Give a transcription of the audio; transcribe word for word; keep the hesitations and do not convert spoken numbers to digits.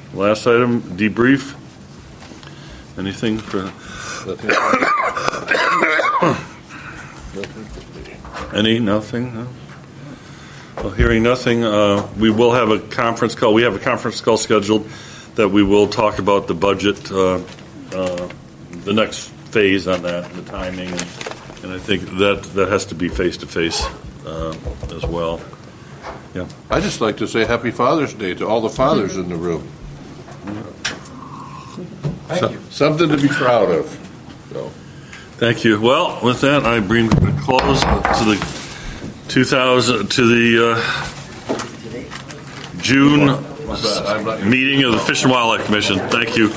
last item, debrief. Anything for? Any? Nothing? No? Well, hearing nothing, uh, we will have a conference call. We have a conference call scheduled that we will talk about the budget, uh, uh, the next phase on that, the timing, and, and I think that that has to be face-to-face uh, as well. Yeah. I'd just like to say Happy Father's Day to all the fathers in the room. Thank so, you. Something to be proud of. So. Thank you. Well, with that, I bring a close to the two thousand to the uh, June meeting of the Fish and Wildlife Commission. Thank you.